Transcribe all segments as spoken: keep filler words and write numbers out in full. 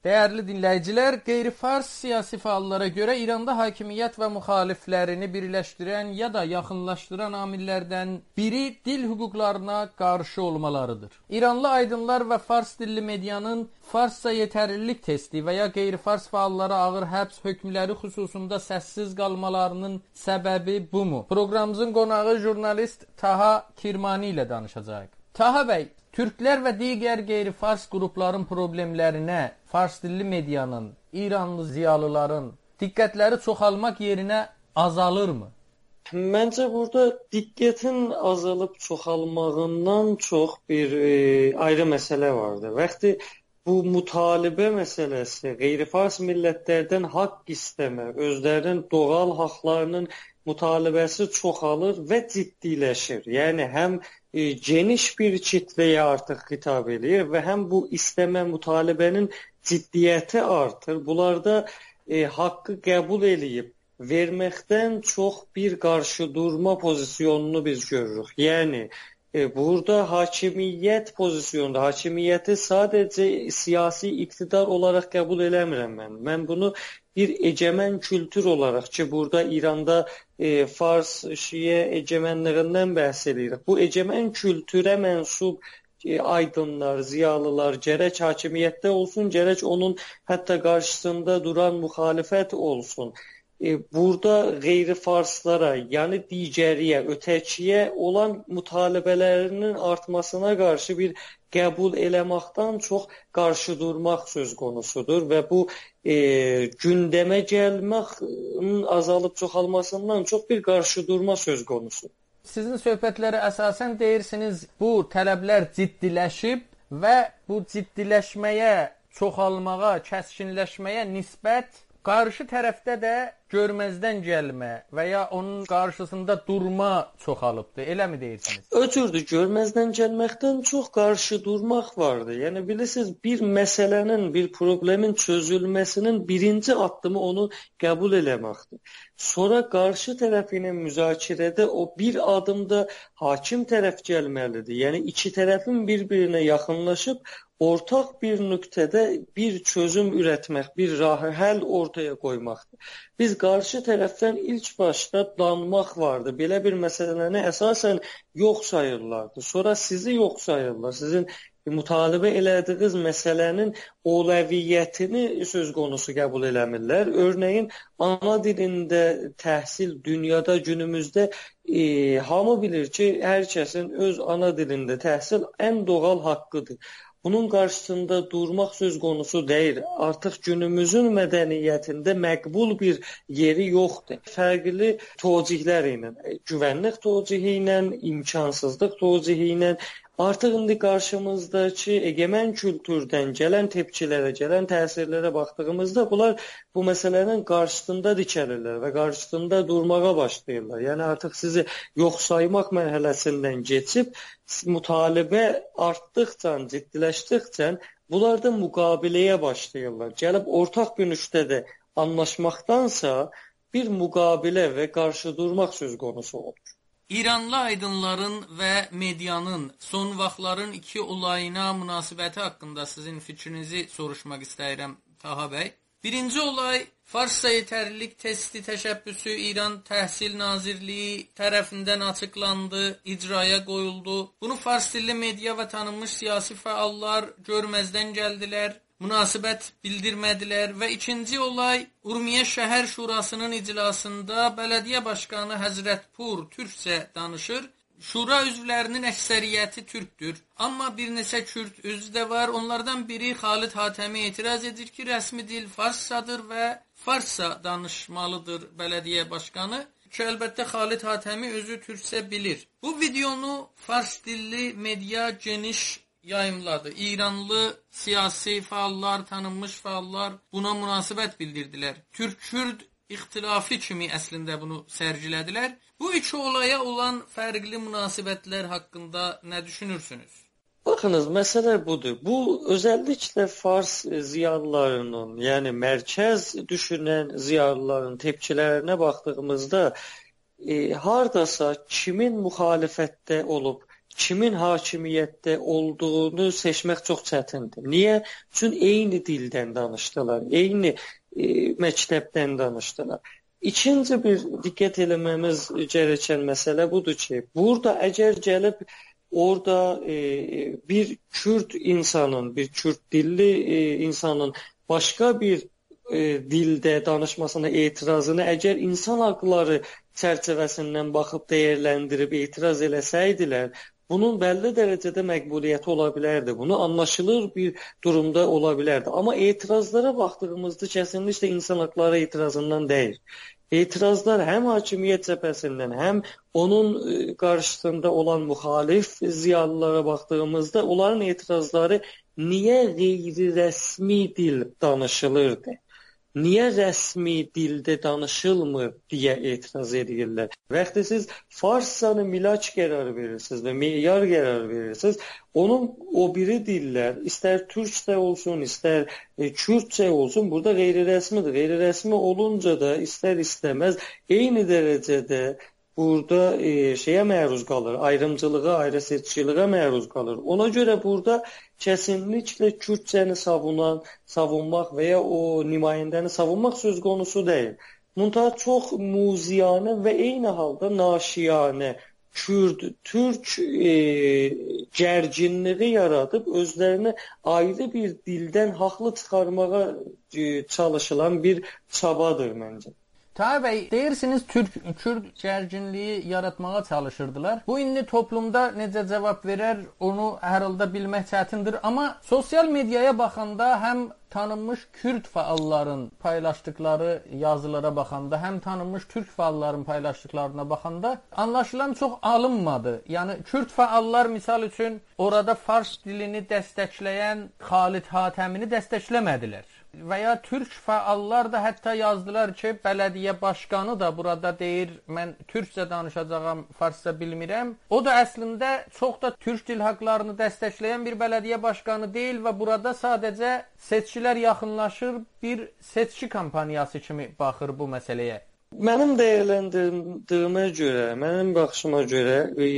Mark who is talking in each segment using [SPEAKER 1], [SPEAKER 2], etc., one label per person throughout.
[SPEAKER 1] Değerli dinləyicilər, qeyri-fars siyasi fəallara görə İranda hakimiyyət və müxaliflərini birləşdirən ya da yaxınlaşdıran amillərdən biri dil hüquqlarına qarşı olmalarıdır. İranlı aydınlar və fars dilli medianın farsca yetərlilik testi və ya qeyri-fars fəallara ağır həbs hökmləri xüsusunda səssiz qalmalarının səbəbi bumu? Proqramımızın qonağı jurnalist Taha Kirmani ilə danışacağıq. Taha bəy, Türklər və digər qeyri-fars qrupların problemlərinə fars dilli medianın, İranlı ziyalıların diqqətləri çoxalmaq yerinə azalırmı?
[SPEAKER 2] Məncə burada diqqətin azalıb çoxalmağından çox bir e, ayrı məsələ vardır. Vaxtı bu mütalibə məsələsi, qeyri-fars millətlərdən haqq istəmək, özlərinin doğal haqlarının mütalibəsi çoxalır və ciddiləşir. Yəni həm e, geniş bir kitləyə artıq xitab edir və həm bu istəmə mütalibənin ciddiyyəti artır. Bunlarda e, haqqı qəbul eləyib verməkdən çox bir qarşıdurma pozisyonunu biz görürük. Yəni e, burada hakimiyyət pozisyonunda, hakimiyyəti sadəcə siyasi iqtidar olaraq qəbul eləmirəm mən. Mən bunu bir ecəmən kültür olaraq ki, burada İranda e, fars, şiə ecəmənliyindən bəhs edirik. Bu ecəmən kültürə mənsub e, aydınlar, ziyalılar gərək hakimiyyətdə olsun, gərək onun hətta qarşısında duran müxalifət olsun. E, burada qeyri-farslara, yəni digəriyə, ötəkiyə olan mütalibələrinin artmasına qarşı bir qəbul eləməkdən çox qarşı durmaq söz konusudur və bu e, gündəmə gəlməyin azalıb çoxalmasından çox bir qarşı durma söz konusudur.
[SPEAKER 1] Sizin söhbətlərə əsasən deyirsiniz, bu tələblər ciddiləşib və bu ciddiləşməyə, çoxalmağa, kəskinləşməyə nisbət qarşı tərəfdə də görməzdən gəlmə və ya onun qarşısında durma çoxalıbdır. Eləmi deyirsiniz?
[SPEAKER 2] Ötürdü, görməzdən gəlməkdən çox qarşı durmaq vardı. Yəni bilirsiniz, bir məsələnin, bir problemin çözülməsinin birinci addımı onu qəbul eləməkdir. Sonra qarşı tərəfinin müzakirədə o bir adımda hakim tərəf gəlməlidir. Yəni iki tərəfin bir-birinə yaxınlaşıb ortaq bir nöqtədə bir çözüm ürətmək, bir rah-həll ortaya qoymaqdır. Biz qarşı tərəfdən ilk başda danmaq vardı. Belə bir məsələni əsasən yox sayırlardı. Sonra sizi yox sayırlar. Sizin mütalibə elədiyiniz məsələnin oləviyyətini söz konusu qəbul eləmirlər. Örneğin ana dilində təhsil dünyada günümüzdə e, hamı bilir ki, hər kəsin öz ana dilində təhsil ən doğal haqqıdır. Bunun qarşısında durmaq söz konusu deyil. Artıq günümüzün mədəniyyətində məqbul bir yeri yoxdur. Fərqli tocihlər ilə, güvənlik tocihi ilə, imkansızlıq tocihi ilə artıq indi qarşımızdakı egemen kültürdən gələn tepkilərə, gələn təsirlərə baxdığımızda bunlar bu məsələnin qarşısında dikəlirlər və qarşısında durmağa başlayırlar. Yəni artıq sizi yox saymaq mərhələsindən keçib mütalibə artdıqca, ciddiləşdikcə bunlar da müqabiləyə başlayırlar. Gəlib ortaq bir nöqtədə anlaşmaqdansa bir müqabilə və qarşı durmaq söz konusu olur.
[SPEAKER 1] İranlı aydınların və medianın son vaxtların iki olayına münasibəti haqqında sizin fikrinizi soruşmaq istəyirəm, Taha bəy. Birinci olay, farsca yetərlilik testi təşəbbüsü İran Təhsil Nazirliyi tərəfindən açıqlandı, icraya qoyuldu. Bunu fars dilli media və tanınmış siyasi fəallar görməzdən gəldilər, münasibət bildirmədilər və ikinci olay, Urmiya Şəhər Şurasının iclasında bələdiyyə başqanı Həzrətpur türkcə danışır. Şura üzvlərinin əksəriyyəti türkdür. Amma bir neçə kürd üzv də var. Onlardan biri Xalid Hatəmi etiraz edir ki, rəsmi dil farscadır və farsca danışmalıdır bələdiyyə başqanı. Ki, əlbəttə Xalid Hatəmi özü türkcə bilir. Bu videonu fars dilli media geniş yayımladı. İranlı siyasi fəallar, tanınmış fəallar buna münasibət bildirdilər. Türk-Kürd ixtilafı kimi əslində bunu sərgilədilər. Bu iki olaya olan fərqli münasibətlər haqqında nə düşünürsünüz?
[SPEAKER 2] Baxınız, məsələ budur. Bu, özəlliklə fars ziyalılarının, yəni mərkəz düşünən ziyalıların tepkilərinə baxdığımızda e, hardasa kimin müxalifətdə olub, kimin hakimiyyətdə olduğunu seçmək çox çətindir. Niyə? Çünki eyni dildən danışdılar, eyni e, məktəbdən danışdılar. İkinci bir diqqət eləməmiz gərəkən məsələ budur ki, burada əgər gəlib orada e, bir Kürd insanın, bir Kürd dilli e, insanın başqa bir e, dildə danışmasına etirazını əgər insan haqları çərçivəsindən baxıb dəyərləndirib etiraz eləsəydilər, bunun bəlli dərəcədə məqbuliyyəti ola bilərdi. Bunu anlaşılır bir durumda ola bilərdi. Amma etirazlara baxdığımızda kəsinliklə insan haqları etirazından deyil. Etirazlar həm hakimiyyət cəbhəsindən, həm onun qarşısında olan müxalif ziyalılara baxdığımızda onların etirazları niyə qeyri-rəsmi dil danışılırdı? Niyə rəsmi dildə danışılmır deyə etiraz edirlər. Vaxtı siz farscanı milaç qərar verirsiniz və meyar qərar verirsiniz. Onun o biri dillər, istər türkcə olsun, istər e, kürdcə olsun, burada qeyri-rəsmidir. Qeyri-rəsmi olunca da istər-istəməz eyni dərəcədə burada e, şeyə məruz qalır, ayrımcılığa, ayrı-seçkiliyə məruz qalır. Ona görə burada kəsinliklə Kürtcəni savunan, savunmaq və ya o nümayəndəni savunmaq söz konusu deyil. Bunda çox muziyanə və eyni halda naşiyanə, Kürd, Türk e, gərginliyi yaradıb özlərini ayrı bir dildən haqlı çıxarmağa e, çalışılan bir çabadır məncə.
[SPEAKER 1] Taha bəy, deyirsiniz Türk-Kürd gərginliyi yaratmağa çalışırdılar. Bu indi toplumda necə cavab verər, onu hər halda bilmək çətindir. Amma sosial mediaya baxanda həm tanınmış Kürd fəalların paylaşdıkları yazılara baxanda, həm tanınmış Türk fəalların paylaşdıklarına baxanda anlaşılan çox alınmadı. Yəni Kürd fəallar misal üçün orada fars dilini dəstəkləyən Xalid Hatəmini dəstəkləmədilər. Və ya türk fəallar da hətta yazdılar ki, bələdiyyə başqanı da burada deyir, mən türkcə danışacağam, farsca bilmirəm. O da əslində çox da türk dil haqlarını dəstəkləyən bir bələdiyyə başqanı deyil və burada sadəcə seçkilər yaxınlaşır, bir seçki kampaniyası kimi baxır bu məsələyə.
[SPEAKER 2] Mənim dəyərləndirdiyimə görə, mənim baxışıma görə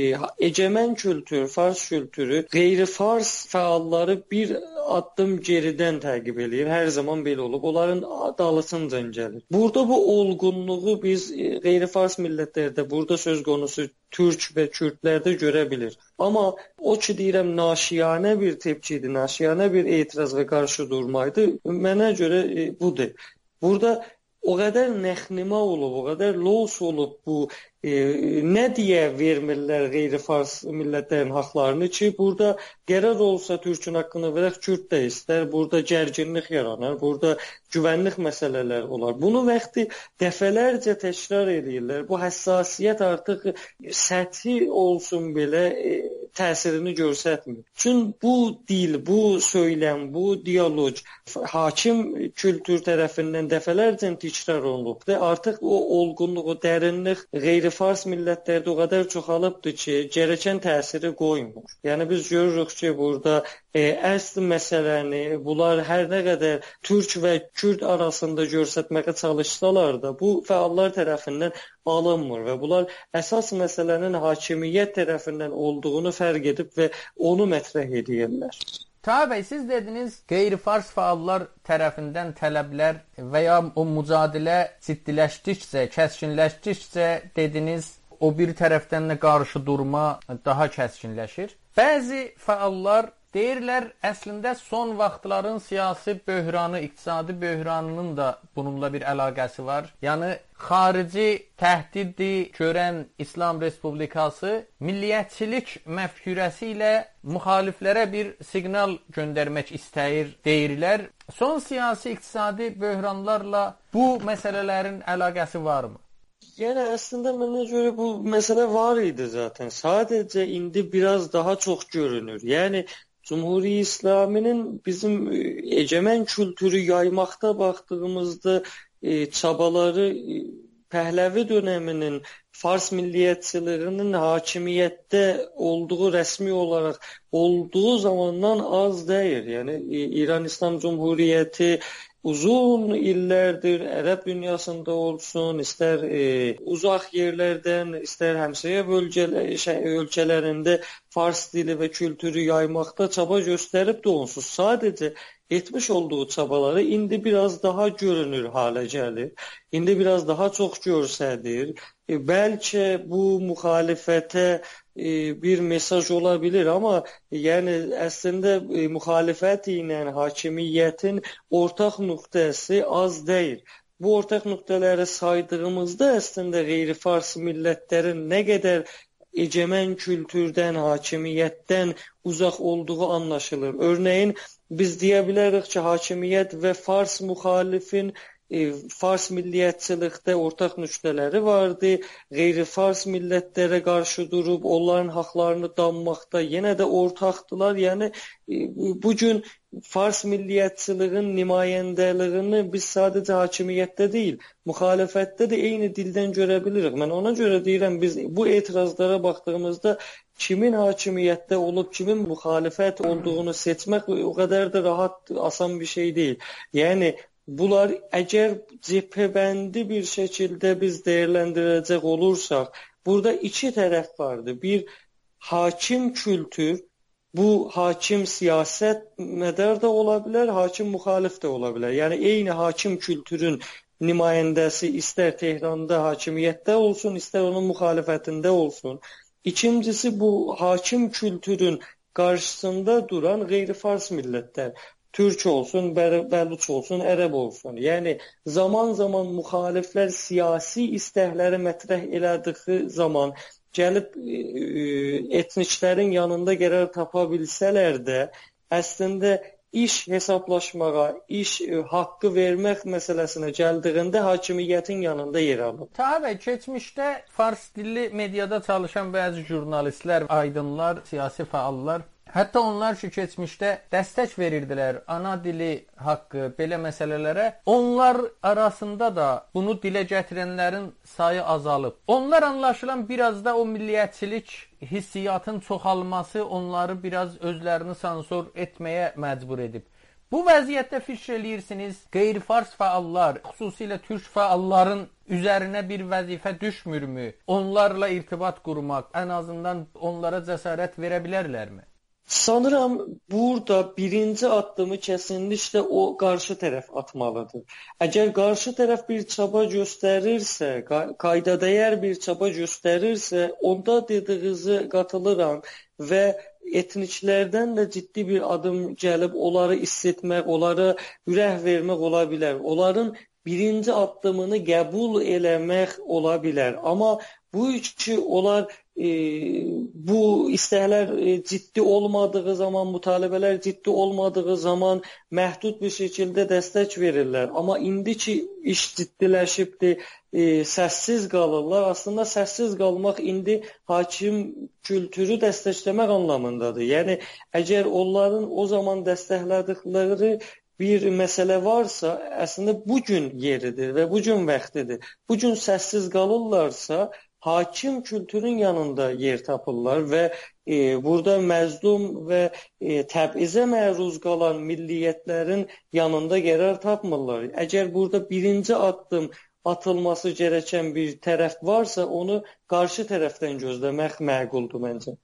[SPEAKER 2] ecəmən kültür, fars kültürü qeyri-fars fəalları bir addım geridən təqib eləyir. Hər zaman belə olub. Onların dalısınca gəlir. Burada bu olğunluğu biz qeyri-fars millətlərdə, burada söz konusu türk və kürdlərdə görə bilir. Amma o ki deyirəm naşiyanə bir tepkidir, naşiyanə bir etiraz və qarşı durmaydı. Mənə görə e, budur. Burada o qədər nəxnimə olub, o qədər los olub bu e, nə deyə vermirlər qeyri-fars millətlərin haqlarını ki, burada qərar olsa türkün haqqını verək, Kürd də istər, burada gərginlik yaranar, burada güvənlik məsələlər olar. Bunu vaxtı dəfələrcə təkrar edirlər. Bu həssasiyyət artıq səthi olsun belə e, təsirini göstərmir. Çünki bu dil, bu söyləm, bu dialoq hakim kültür tərəfindən dəfələrcə təkrar olunubdur. Artıq o olğunluq, o dərinlik qeyri-fars millətlərdə o qədər çoxalıbdır ki, gərəkən təsiri qoymur. Yəni biz görürük ki, burada e, əsl məsələni bunlar hər nə qədər türk və kürd arasında göstərməyə çalışsalar da, bu fəallar tərəfindən alınmır və bunlar əsas məsələnin hakimiyyət tərəfindən olduğunu fərq edib və onu mətrəh edirlər.
[SPEAKER 1] Taha bəy, siz dediniz qeyri-fars fəallar tərəfindən tələblər və ya o mücadilə ciddiləşdikcə, kəskinləşdikcə dediniz o bir tərəfdən də qarşı durma daha kəskinləşir. Bəzi fəallar deyirlər, əslində son vaxtların siyasi böhranı, iqtisadi böhranının da bununla bir əlaqəsi var. Yəni, xarici təhdidi görən İslam Respublikası milliyyətçilik məfkürəsi ilə müxaliflərə bir siqnal göndərmək istəyir, deyirlər. Son siyasi, iqtisadi böhranlarla bu məsələlərin əlaqəsi varmı?
[SPEAKER 2] Yəni, əslində mənə görə bu məsələ var idi zaten. Sadəcə indi biraz daha çox görünür. Yəni, Cumhuriyyə İslaminin bizim ecəmən kültürü yaymaqda baxdığımızda e, çabaları e, Pəhləvi dönəminin fars milliyyətçiliyinin hakimiyyətdə olduğu rəsmi olaraq olduğu zamandan az deyil. Yəni e, İran İslam Cumhuriyyəti uzun illərdir ərəb dünyasında olsun, istər e, uzaq yerlərdən, istər həmsəyə bölgələr, şey, ölkələrində fars dili ve kültürü yaymakta çaba gösterip de onsuz. Sadece etmiş olduğu çabaları indi biraz daha görünür hale gelir. İndi biraz daha çok görsədir. E, belki bu muhalefete e, bir mesaj olabilir ama yani aslında e, muhalefet ile hakimiyetin ortak noktası az değil. Bu ortak noktaları saydığımızda aslında gayri-fars milletlerin ne kadar egemen kültürden, hakimiyetten uzak olduğu anlaşılır. Örneğin biz diyebiliriz ki hakimiyet ve Fars muhalifin e, Fars milliyetçilikte ortak nüktələri vardı. Qeyri-Fars millətlere karşı durup onların haklarını danmakta yine de ortaktılar. Yani e, bugün Fars milliyetçiliğin nümayəndəliyini biz sadece hakimiyyətdə değil, muhalefette de eyni dilden görebiliriz. Ben ona göre deyirəm, biz bu etirazlara baktığımızda kimin hakimiyyətdə olub, kimin muhalefet olduğunu seçmek o kadar da rahat, asan bir şey değil. Yani bunlar eğer cephebəndi bir şekilde biz değerlendirecek olursak, burada iki taraf vardı. Bir hakim kültür, bu hakim siyaset medar da olabilir, hakim muhalif de olabilir. Yani eyni hakim kültürün nümayəndəsi ister Tehran'da hakimiyyətdə olsun, ister onun muhalefetinde olsun. İkincisi bu hakim kültürün karşısında duran gayri-fars milletler. Türk olsun, Bəluç olsun, Ərəb olsun. Yəni zaman zaman muhaliflər siyasi istəkləri mətrəh elədiyi zaman gəlib e, etniklərin yanında qərar tapa bilsələr də, əslində iş hesablaşmağa, iş e, haqqı vermək məsələsinə gəldiyində hakimiyyətin yanında yer alır.
[SPEAKER 1] Taha bəy, keçmişdə fars dilli mediada çalışan bəzi jurnalistlər, aydınlar, siyasi fəallar, hətta onlar ki, keçmişdə dəstək verirdilər ana dili haqqı, belə məsələlərə. Onlar arasında da bunu dilə gətirənlərin sayı azalıb. Onlar anlaşılan biraz da o milliyyətçilik hissiyatın çoxalması onları biraz özlərini sansor etməyə məcbur edib. Bu vəziyyətdə fikir eləyirsiniz, qeyri-fars fəallar, xüsusilə türk fəalların üzərinə bir vəzifə düşmürmü? Onlarla irtibat qurmaq, ən azından onlara cəsarət verə bilərlərmi?
[SPEAKER 2] Sanıram burada birinci addımı kesinlikle o karşı taraf atmalıdır. Eğer karşı taraf bir çaba gösterirse, kayda değer bir çaba gösterirse, onda dediğinize katılıram ve etniklerden de ciddi bir adım gelip onları hissetmek, onlara ürək vermek olabilir. Onların birinci addımını qəbul eləmək olabilir. Ama bu üçü onlar e, bu istəklər e, ciddi olmadığı zaman, mütalibələr ciddi olmadığı zaman məhdud bir şekilde dəstək verirlər. Amma indiki iş ciddiləşibdir, e, səssiz qalırlar. Aslında səssiz qalmaq indi hakim kültürü dəstəkləmək anlamındadır. Yəni əgər onların o zaman dəstəklədikləri bir mesele varsa aslında bugün yeridir ve bugün vaktidir. Bugün sessiz kalırlarsa hakim kültürün yanında yer tapırlar ve e, burada məzlum ve e, təbizə məruz qalan milliyyətlərin yanında qərar tapmırlar. Eğer burada birinci addım atılması gereken bir tərəf varsa onu karşı tərəfdən gözləmək məquldur məncə.